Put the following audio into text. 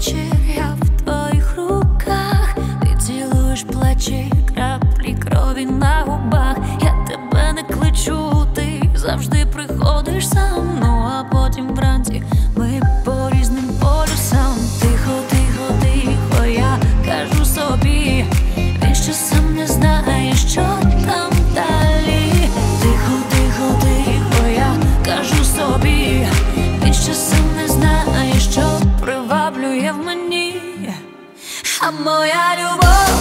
вечір, я в твоїх руках. Ти цілуєш плечі, краплі крові на губах. Я тебе не кличу, ти завжди приходиш сам. Ну а потім вранці ми по різним полюсам. Тихо, тихо, тихо, я кажу собі, він ще сам не знає, що там далі. Тихо, тихо, тихо, я кажу собі, він ще сам не знає, що приваблює в мені. А моя любов